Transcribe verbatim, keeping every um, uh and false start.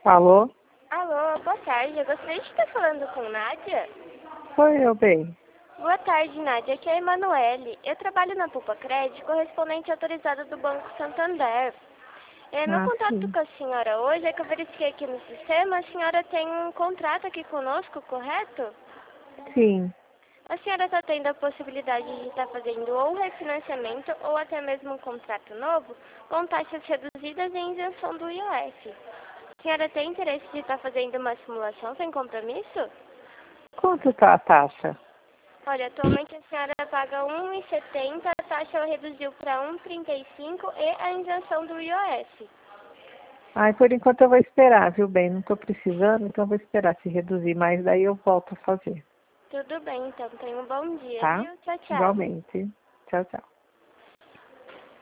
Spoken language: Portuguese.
Alô? Alô, boa tarde. Eu gostaria de estar falando com Nádia. Sou eu, bem. Boa tarde, Nádia. Aqui é a Emanuele. Eu trabalho na Pupa Crédito, correspondente autorizada do Banco Santander. É, meu Ah, contato sim. com a senhora hoje é que eu verifiquei aqui no sistema. A senhora tem um contrato aqui conosco, correto? Sim. A senhora está tendo a possibilidade de estar fazendo ou refinanciamento ou até mesmo um contrato novo com taxas reduzidas e isenção do I O F. A senhora tem interesse de estar fazendo uma simulação sem compromisso? Quanto tá a taxa? Olha, atualmente a senhora paga um real e setenta centavos, a taxa reduziu para um real e trinta e cinco centavos e a isenção do I O F. Ai, por enquanto eu vou esperar, viu, bem? Não tô precisando, então eu vou esperar se reduzir mais, daí eu volto a fazer. Tudo bem, então. Tenha um bom dia, Tá? viu? Tchau, tchau. Igualmente. Tchau, tchau.